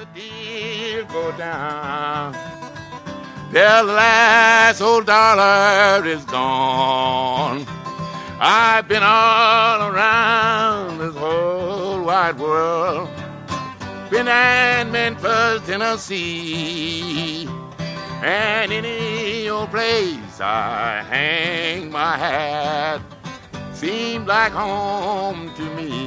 the deal go down. Till the last old dollar is gone. I've been all around this whole wide world. Been in Memphis, Tennessee, and any old place I hang my hat seemed like home to me.